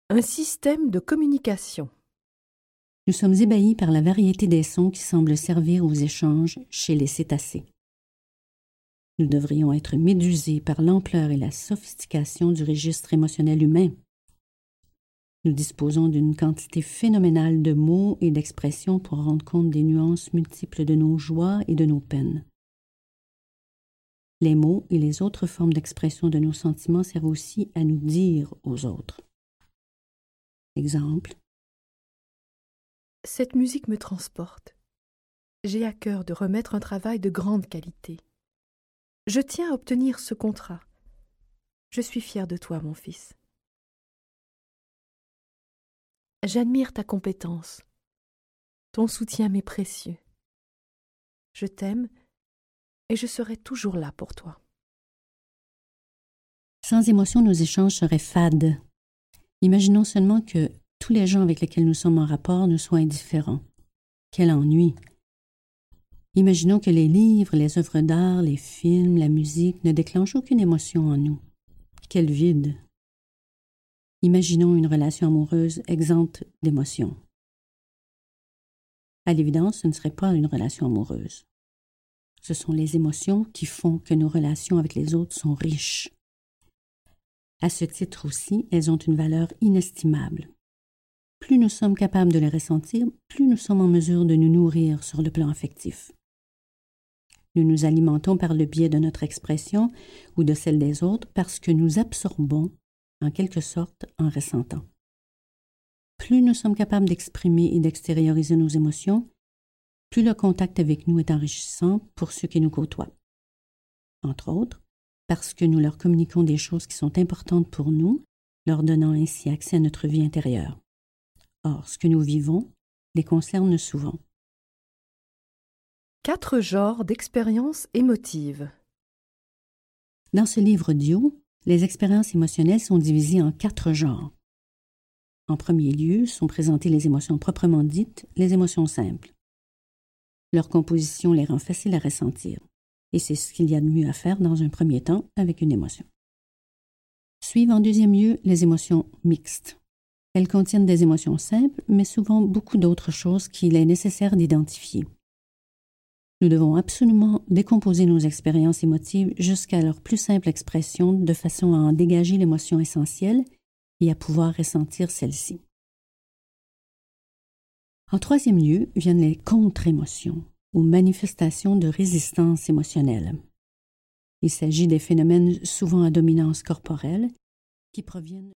Un système de communication. Nous sommes ébahis par la variété des sons qui semblent servir aux échanges chez les cétacés. Nous devrions être médusés par l'ampleur et la sophistication du registre émotionnel humain. Nous disposons d'une quantité phénoménale de mots et d'expressions pour rendre compte des nuances multiples de nos joies et de nos peines. Les mots et les autres formes d'expression de nos sentiments servent aussi à nous dire aux autres. Exemple. Cette musique me transporte. J'ai à cœur de remettre un travail de grande qualité. Je tiens à obtenir ce contrat. Je suis fière de toi, mon fils. J'admire ta compétence. Ton soutien m'est précieux. Je t'aime et je serai toujours là pour toi. Sans émotion, nos échanges seraient fades. Imaginons seulement que tous les gens avec lesquels nous sommes en rapport nous soient indifférents. Quel ennui! Imaginons que les livres, les œuvres d'art, les films, la musique ne déclenchent aucune émotion en nous. Quel vide! Imaginons une relation amoureuse exempte d'émotions. À l'évidence, ce ne serait pas une relation amoureuse. Ce sont les émotions qui font que nos relations avec les autres sont riches. À ce titre aussi, elles ont une valeur inestimable. Plus nous sommes capables de les ressentir, plus nous sommes en mesure de nous nourrir sur le plan affectif. Nous nous alimentons par le biais de notre expression ou de celle des autres parce que nous absorbons, en quelque sorte, en ressentant. Plus nous sommes capables d'exprimer et d'extérioriser nos émotions, plus le contact avec nous est enrichissant pour ceux qui nous côtoient. Entre autres, parce que nous leur communiquons des choses qui sont importantes pour nous, leur donnant ainsi accès à notre vie intérieure. Or, ce que nous vivons les concerne souvent. 4 genres d'expériences émotives. Dans ce livre audio, les expériences émotionnelles sont divisées en 4 genres. En premier lieu, sont présentées les émotions proprement dites, les émotions simples. Leur composition les rend faciles à ressentir, et c'est ce qu'il y a de mieux à faire dans un premier temps avec une émotion. Suivent en deuxième lieu les émotions mixtes. Elles contiennent des émotions simples, mais souvent beaucoup d'autres choses qu'il est nécessaire d'identifier. Nous devons absolument décomposer nos expériences émotives jusqu'à leur plus simple expression de façon à en dégager l'émotion essentielle et à pouvoir ressentir celle-ci. En troisième lieu viennent les contre-émotions ou manifestations de résistance émotionnelle. Il s'agit des phénomènes souvent à dominance corporelle qui proviennent